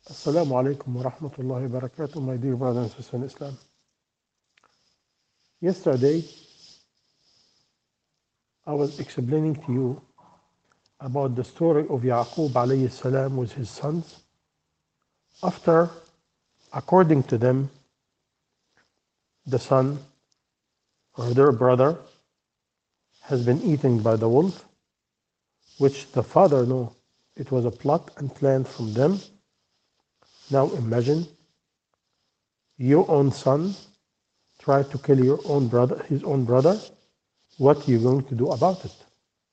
Assalamu alaikum wa rahmatullahi wa barakatuh, my dear brothers and sisters in Islam. Yesterday, I was explaining to you about the story of Yaqub alayhi salam with his sons. After, according to them, the son or their brother has been eaten by the wolf, which the father knew it was a plot and plan from them. Now imagine your own son tried to kill your own brother, his own brother. What are you going to do about it?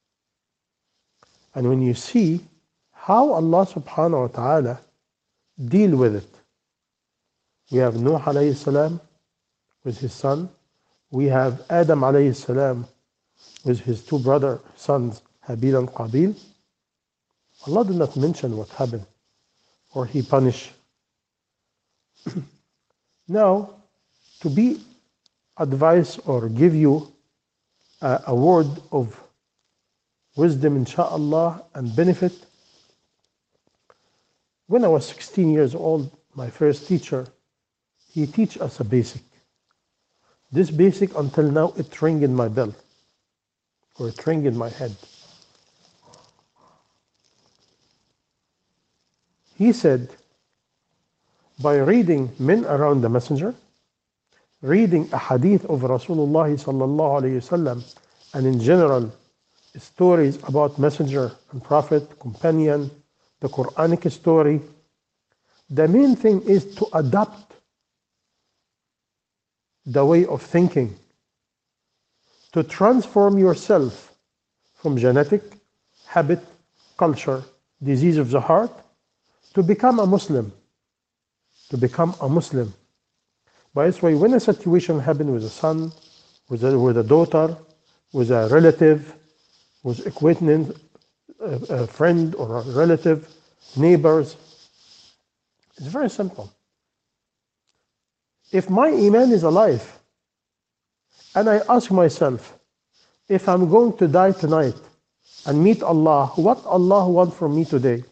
And when you see how Allah subhanahu wa ta'ala deal with it, we have Nuh alayhi salam with his son, we have Adam alayhi salam with his two brother sons, Habil and Qabil. Allah did not mention what happened or he punished. Now, to be advice or give you a word of wisdom, insha'Allah, and benefit. When I was 16 years old, my first teacher, he teach us a basic. This basic, until now, it ring in my bell, or it ring in my head. He said, by reading Men Around the Messenger, reading a hadith of Rasulullah sallallahu alayhi wasallam, and in general, stories about messenger and prophet, companion, the Quranic story, the main thing is to adapt the way of thinking, to transform yourself from genetic, habit, culture, disease of the heart, to become a Muslim. To become a Muslim. By this way, when a situation happens with a son, with a daughter, with a relative, with acquaintance, a friend or a relative, neighbors, it's very simple. If my iman is alive, and I ask myself, if I'm going to die tonight and meet Allah, what Allah wants from me today?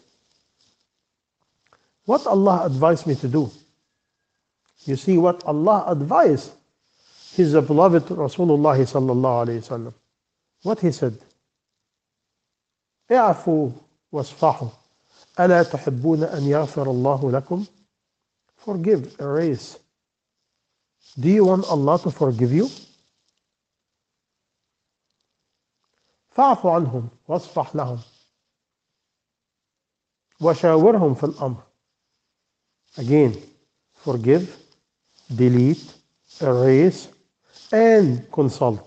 What Allah advised me to do? You see what Allah advised His beloved Rasulullah sallallahu alayhi wasallam. What he said? اعفوا واصفحوا ألا تحبون أن يغفر الله لكم? Forgive, erase. Do you want Allah to forgive you? فاعف عنهم واصفح لهم وشاورهم في الأمر. Again, forgive, delete, erase, and consult.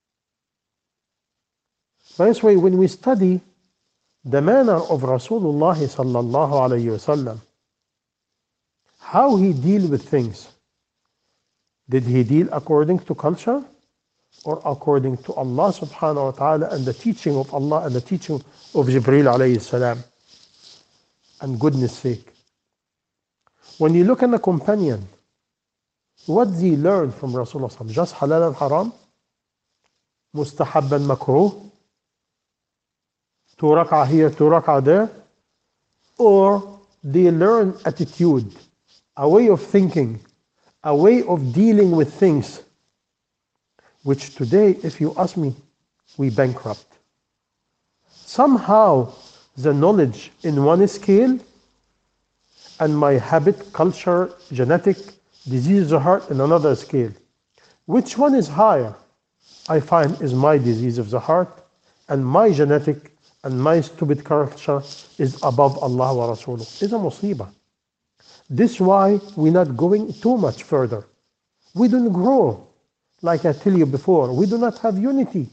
By this way, when we study the manner of Rasulullah sallallahu alayhi wasallam, how he deal with things, did he deal according to culture or according to Allah subhanahu wa ta'ala and the teaching of Allah and the teaching of Jibreel alayhi salam, and goodness sake? When you look at the companion, what did he learn from Rasulullah? Just halal and haram? Mustahab and makruh? 2 rak'ah here, 2 rak'ah there? Or they learn attitude, a way of thinking, a way of dealing with things, which today, if you ask me, we bankrupt. Somehow, the knowledge in one scale, and my habit, culture, genetic, disease of the heart in another scale. Which one is higher? I find is my disease of the heart, and my genetic and my stupid culture is above Allah wa Rasuluh. It's a musibah. This is why we're not going too much further. We don't grow. Like I tell you before, we do not have unity.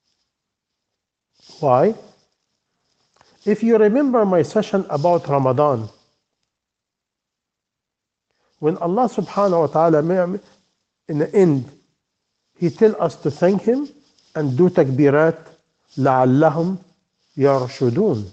Why? If you remember my session about Ramadan, when Allah subhanahu wa ta'ala, in the end, He tells us to thank Him and do takbirat, لَعَلَّهُمْ يَرْشُدُونَ.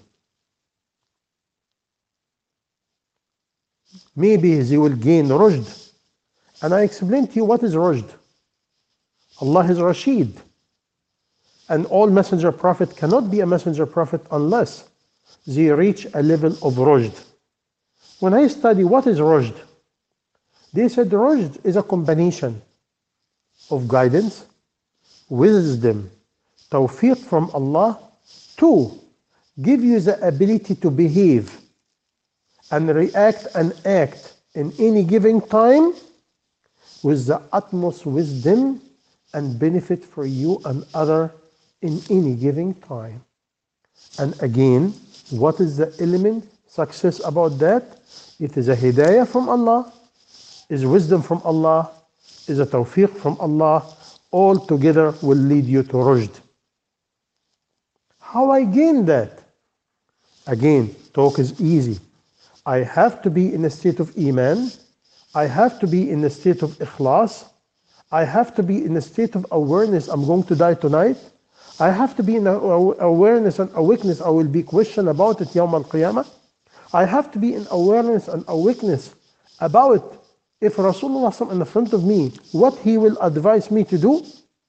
Maybe they will gain rushd. And I explained to you what is rushd. Allah is Rashid. And all messenger prophet cannot be a messenger prophet unless they reach a level of rushd. When I study what is rushd, they said rushd is a combination of guidance, wisdom, tawfiq from Allah to give you the ability to behave and react and act in any given time with the utmost wisdom and benefit for you and other in any given time. And again, what is the element success about that? It is a hidayah from Allah, is wisdom from Allah, is a tawfiq from Allah. All together will lead you to rushd. How I gain that? Again, talk is easy. I have to be in a state of iman. I have to be in a state of ikhlas. I have to be in a state of awareness. I'm going to die tonight. I have to be in awareness and awakeness. I will be questioned about it Yawm al-Qiyamah. I have to be in awareness and awakeness about if Rasulullah in the front of me, what he will advise me to do.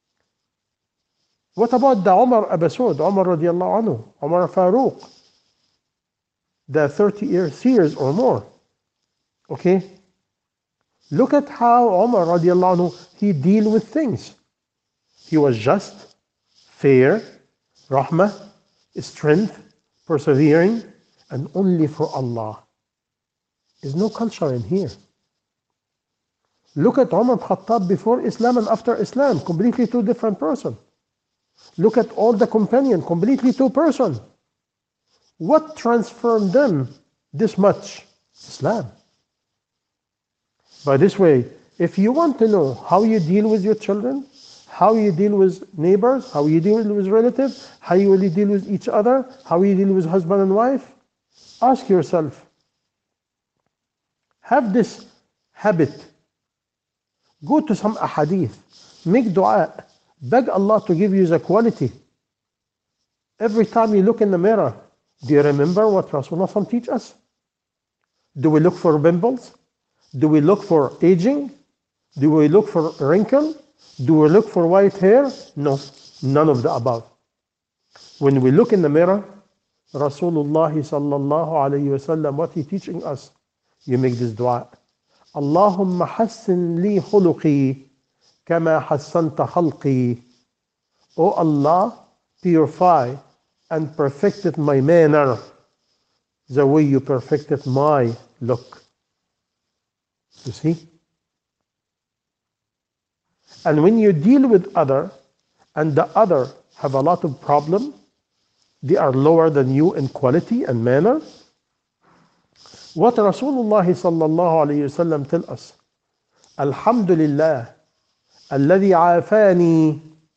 What about the Umar Abasud, Umar radiallahu anhu, Umar Faruq, the 30 years or more? Okay? Look at how Umar radiallahu anhu, he deal with things. He was just, fair, rahmah, strength, persevering, and only for Allah. There's no culture in here. Look at Umar Khattab before Islam and after Islam, completely two different person. Look at all the companions, completely two person. What transformed them this much? Islam. By this way, if you want to know how you deal with your children, how you deal with neighbors, how you deal with relatives, how you really deal with each other, how you deal with husband and wife, ask yourself. Have this habit. Go to some ahadith. Make dua. Beg Allah to give you the quality. Every time you look in the mirror, do you remember what Rasulullah teach us? Do we look for pimples? Do we look for aging? Do we look for wrinkle? Do we look for white hair? No, none of the above. When we look in the mirror, Rasulullah sallallahu alayhi wa sallam, what he teaching us? You make this dua. Allahumma hassin li khuluqi kama hassanta khalqi. O Allah, purify and perfected my manner the way you perfected my look. You see? And when you deal with other, and the other have a lot of problem, they are lower than you in quality and manner. What Rasulullah sallallahu alayhi wa sallam tell us? Alhamdulillah, alladhi afani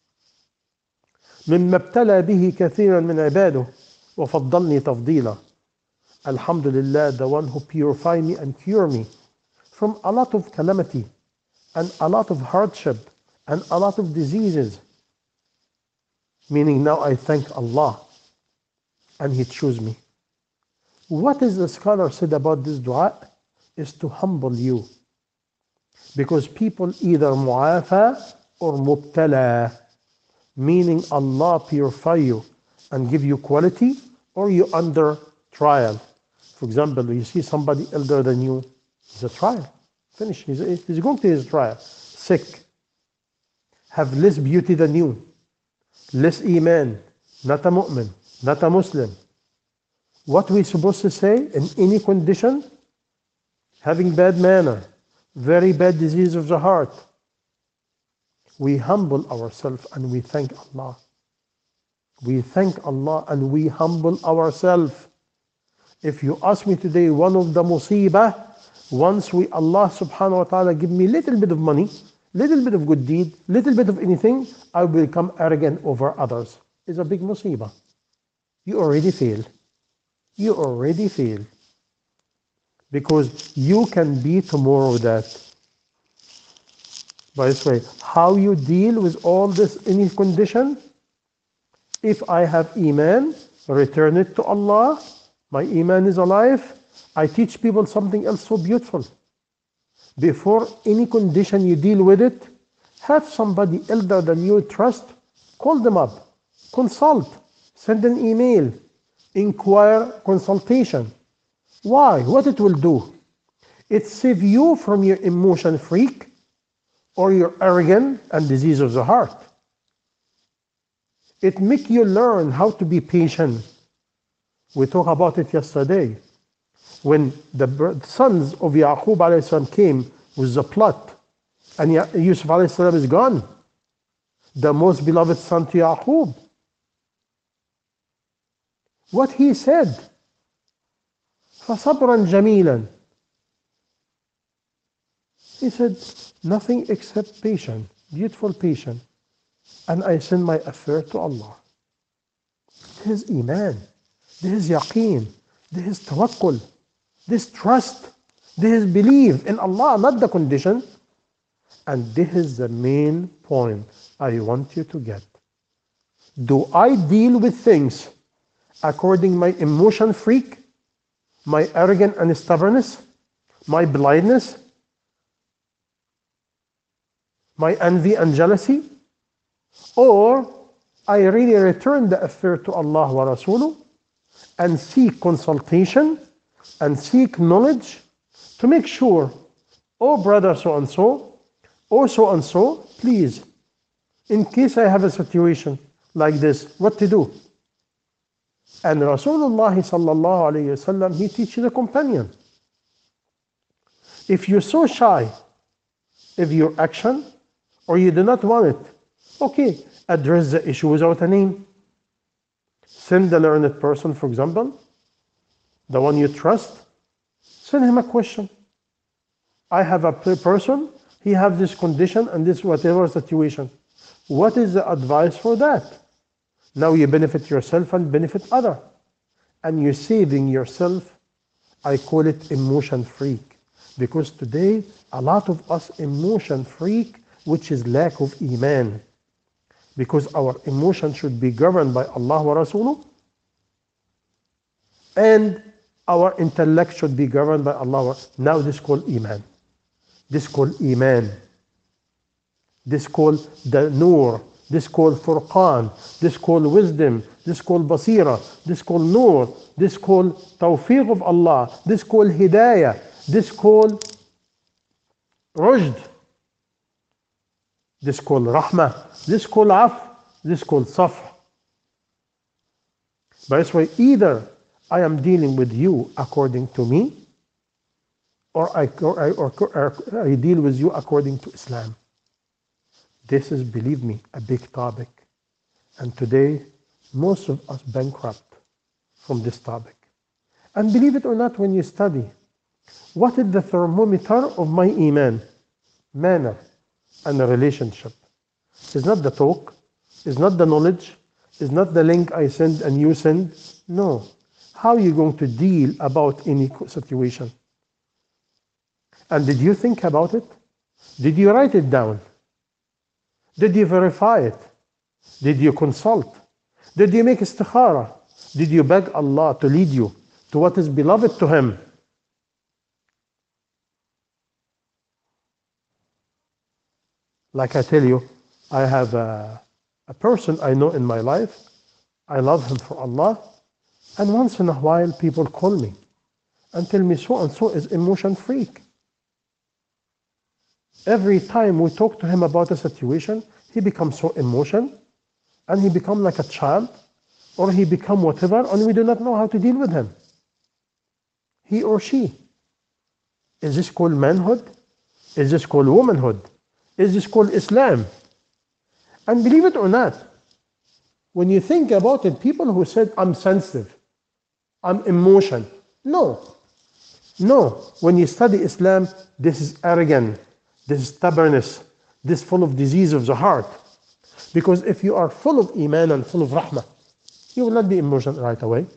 مما ابتلى به كثيرا من عباده وفضلني تفضيلا. Alhamdulillah, the one who purify me and cure me from a lot of calamity and a lot of hardship and a lot of diseases. Meaning now I thank Allah and He chose me. What is the scholar said about this dua? Is to humble you. Because people either mu'afa or mubtala. Meaning Allah purify you and give you quality, or you under trial. For example, you see somebody elder than you, it's a trial. Finish. He's going to his trial. Sick. Have less beauty than you. Less iman. Not a mu'min. Not a Muslim. What we supposed to say in any condition? Having bad manner. Very bad disease of the heart. We humble ourselves and we thank Allah. We thank Allah and we humble ourselves. If you ask me today, one of the musibah, once Allah subhanahu wa ta'ala give me little bit of money, little bit of good deed, little bit of anything, I will become arrogant over others. It's a big musibah. You already fail. You already fail. Because you can be tomorrow that. By this way, how you deal with all this, any condition? If I have iman, return it to Allah. My iman is alive. I teach people something else so beautiful. Before any condition you deal with it, have somebody elder than you trust, call them up, consult, send an email, inquire, consultation. Why? What it will do? It saves you from your emotion freak or your arrogant and disease of the heart. It makes you learn how to be patient. We talked about it yesterday. When the sons of Yaqub alayhi salam came with the plot, and Yusuf alayhi salam is gone, the most beloved son to Yaqub. What he said, فَصَبْرًا جَمِيلًا. He said, nothing except patience, beautiful patience. And I send my affair to Allah. This is Iman. This is Yaqeen. This is Tawakkul. This trust. This is belief in Allah, not the condition. And this is the main point I want you to get. Do I deal with things according my emotion freak, my arrogance and stubbornness, my blindness, my envy and jealousy? Or I really return the affair to Allah wa Rasuluh and seek consultation and seek knowledge to make sure, oh brother so and so, please, in case I have a situation like this, what to do? And Rasulullah sallallahu alayhi wasallam, he teaches the companion. If you're so shy, if your action, or you do not want it, okay, address the issue without a name. Send the learned person, for example, the one you trust, send him a question. I have a person, he have this condition and this whatever situation. What is the advice for that? Now you benefit yourself and benefit other. And you're saving yourself. I call it emotion freak. Because today, a lot of us emotion freak, which is lack of Iman. Because our emotion should be governed by Allah wa Rasuluh, and our intellect should be governed by Allah. Now this called Iman. This called Iman. This called the Noor. This called Furqan. This called wisdom. This called Basira. This called Noor. This called Tawfiq of Allah. This called Hidayah. This called Rujd. This called Rahmah. This called Af. This called Safh. By this way, either I am dealing with you according to me, or I deal with you according to Islam. This is, believe me, a big topic. And today, most of us bankrupt from this topic. And believe it or not, when you study, what is the thermometer of my Iman? Manner and the relationship. It's not the talk, it's not the knowledge, it's not the link I send and you send. No. How are you going to deal about any situation? And did you think about it? Did you write it down? Did you verify it? Did you consult? Did you make istikhara? Did you beg Allah to lead you to what is beloved to Him? Like I tell you, I have a person I know in my life. I love him for Allah. And once in a while, people call me and tell me so and so is emotion freak. Every time we talk to him about a situation, he becomes so emotional, and he becomes like a child, or he becomes whatever, and we do not know how to deal with him. He or she. Is this called manhood? Is this called womanhood? Is this called Islam? And believe it or not, when you think about it, people who said, I'm sensitive, I'm emotional. No. No. When you study Islam, this is arrogant. This is stubbornness. This is full of disease of the heart. Because if you are full of Iman and full of Rahmah, you will not be emotional right away.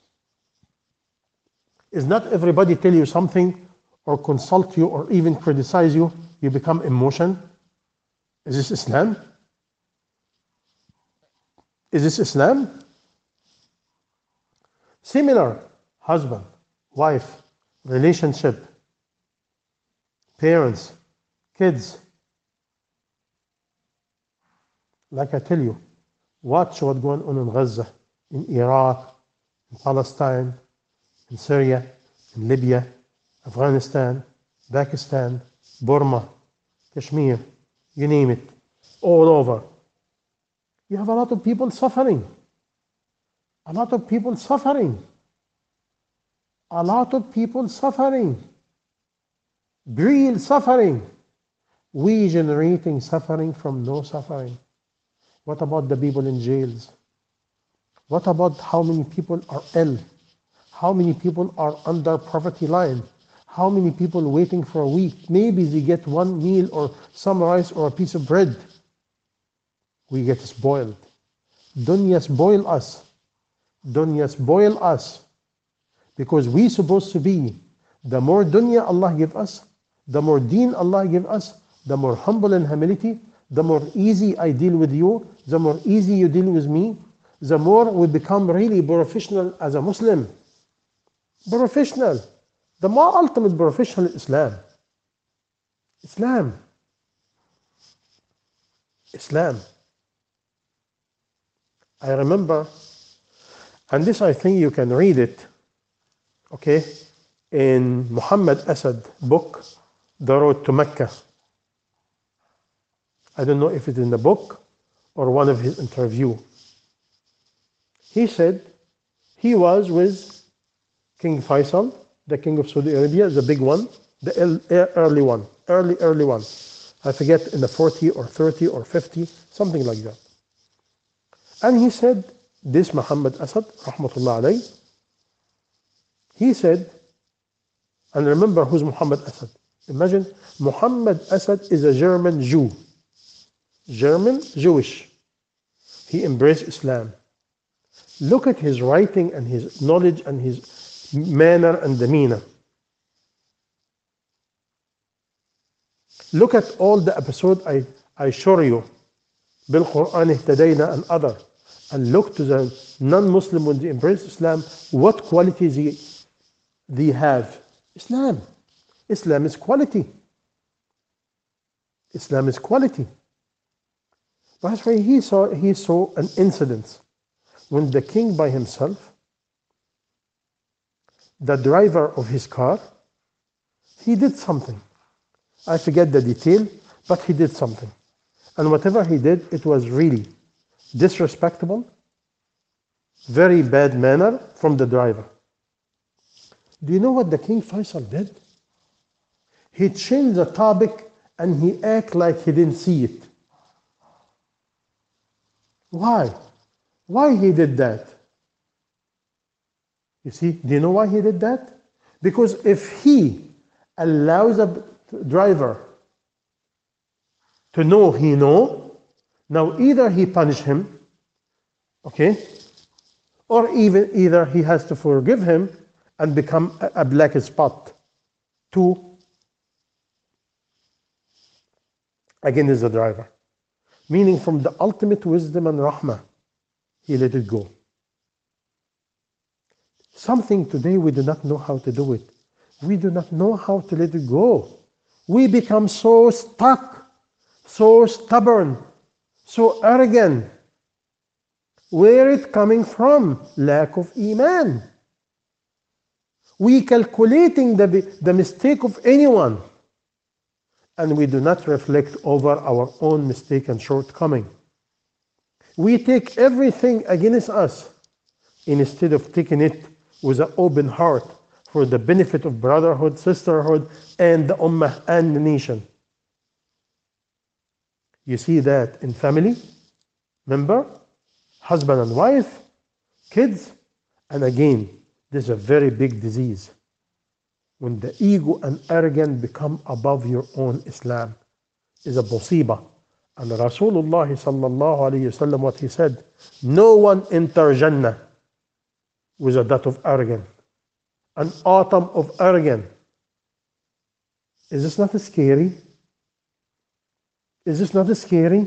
Is not everybody tell you something or consult you or even criticize you, you become emotional? Is this Islam? Is this Islam? Similar, husband, wife, relationship, parents, kids. Like I tell you, watch what's going on in Gaza, in Iraq, in Palestine, in Syria, in Libya, Afghanistan, Pakistan, Burma, Kashmir, you name it, all over. You have a lot of people suffering. A lot of people suffering. A lot of people suffering. Real suffering. We generating suffering from no suffering. What about the people in jails? What about how many people are ill? How many people are under poverty line? How many people waiting for a week? Maybe they get one meal or some rice or a piece of bread. We get spoiled. Dunya spoil us. Dunya spoil us. Because we supposed to be, the more dunya Allah give us, the more deen Allah give us, the more humble and humility, the more easy I deal with you, the more easy you deal with me, the more we become really professional as a Muslim. Professional. The more ultimate professional is Islam. Islam. Islam. I remember, and this I think you can read it, okay, in Muhammad Asad book, The Road to Mecca. I don't know if it's in the book or one of his interview. He said he was with King Faisal, the king of Saudi Arabia, the big one, the early one. I forget, in the 40 or 30 or 50, something like that. And he said, this Muhammad Asad, rahmatullah alayh, he said, and remember who's Muhammad Asad. Imagine, Muhammad Asad is a German Jew. German, Jewish. He embraced Islam. Look at his writing and his knowledge and his manner and demeanor. Look at all the episodes I show you, Bil Quran Ihtadayna and other, and look to the non-Muslim when they embrace Islam, what qualities they have. Islam. Islam is quality. Islam is quality. That's why he saw an incident when the king by himself, the driver of his car, he did something. I forget the detail, but he did something. And whatever he did, it was really disrespectful, very bad manner from the driver. Do you know what the King Faisal did? He changed the topic and he acted like he didn't see it. Why? Why he did that? You see, do you know why he did that? Because if he allows a driver to know he know, now either he punish him, okay, or either he has to forgive him and become a black spot to against the driver. Meaning from the ultimate wisdom and rahmah, he let it go. Something today we do not know how to do it. We do not know how to let it go. We become so stuck, so stubborn, so arrogant. Where it coming from? Lack of iman. We calculating the mistake of anyone, and we do not reflect over our own mistake and shortcoming. We take everything against us instead of taking it with an open heart for the benefit of brotherhood, sisterhood, and the ummah and the nation. You see that in family, member, husband and wife, kids, and again, this is a very big disease. When the ego and arrogance become above your own Islam, is a musibah. And Rasulullah sallallahu alayhi wasallam, what he said, no one enter Jannah with a dot of arrogance, an atom of arrogance. Is this not scary? Is this not scary?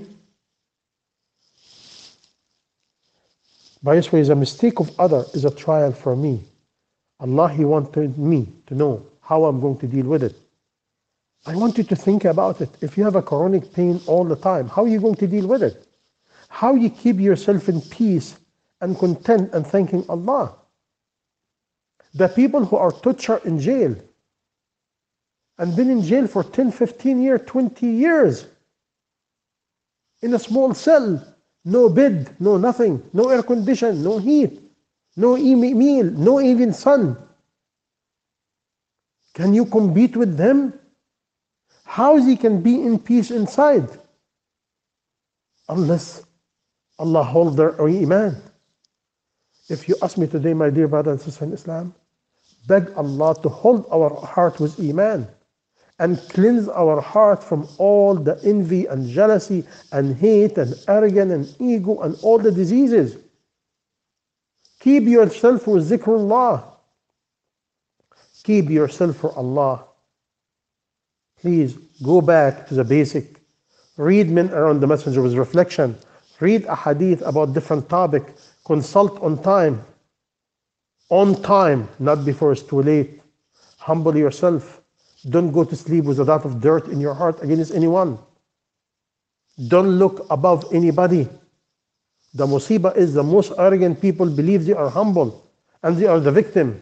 By this way, the mistake of other is a trial for me. Allah, He wanted me to know how I'm going to deal with it. I want you to think about it. If you have a chronic pain all the time, how are you going to deal with it? How you keep yourself in peace and content and thanking Allah? The people who are tortured in jail, and been in jail for 10, 15 years, 20 years in a small cell, no bed, no nothing, no air condition, no heat, no meal, no even sun. Can you compete with them? How he can be in peace inside? Unless Allah hold their iman. If you ask me today, my dear brother and sister in Islam, beg Allah to hold our heart with iman and cleanse our heart from all the envy and jealousy and hate and arrogance and ego and all the diseases. Keep yourself with zikrullah. Keep yourself for Allah. Please go back to the basic. Read Men Around the Messenger with reflection. Read a hadith about different topic. Consult on time. On time, not before it's too late. Humble yourself. Don't go to sleep with a lot of dirt in your heart against anyone. Don't look above anybody. The musibah is the most arrogant people believe they are humble and they are the victim.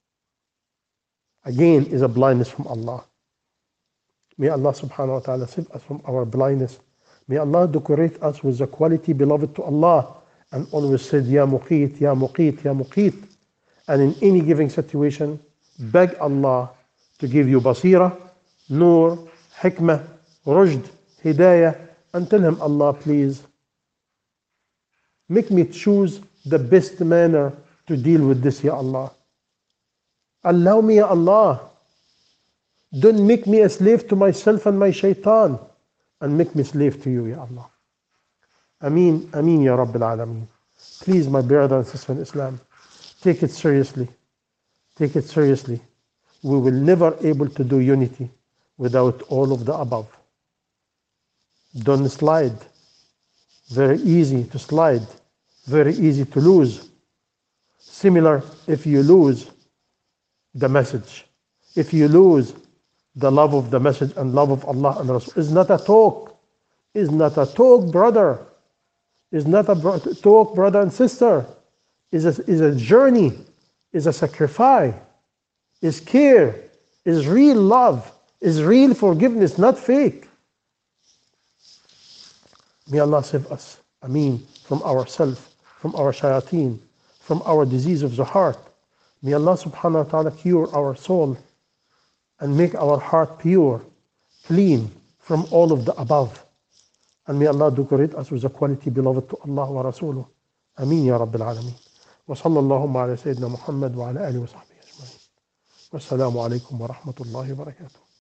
Again, is a blindness from Allah. May Allah subhanahu wa ta'ala save us from our blindness. May Allah decorate us with the quality beloved to Allah and always said, Ya Muqeet, Ya Muqeet, Ya Muqeet. And in any given situation, beg Allah to give you basira, nur, hikmah, rushd, hidayah, and tell him, Allah, please, make me choose the best manner to deal with this, Ya Allah. Allow me, Ya Allah. Don't make me a slave to myself and my shaitan, and make me slave to you, Ya Allah. Ameen, Ameen, Ya Rabbil Alameen. Please, my brother and sister in Islam, take it seriously. Take it seriously. We will never able to do unity without all of the above. Don't slide. Very easy to slide. Very easy to lose. Similar, if you lose the message, if you lose the love of the message and love of Allah and Rasul, is not a talk. Is not a talk, brother. Is not a talk, brother and sister. Is a journey. Is a sacrifice. Is care. Is real love. Is real forgiveness, not fake. May Allah save us. Ameen. From ourselves, from our shayateen, from our disease of the heart. May Allah subhanahu wa ta'ala cure our soul and make our heart pure, clean from all of the above. And may Allah decorate us with the quality beloved to Allah wa Rasuluh. Ameen ya Rabbil Alameen. Wa sallallahu ala Sayyidina Muhammad wa ala alihi wa sahbihi ajma'in. Wassalamu alaikum wa rahmatullahi wa barakatuh.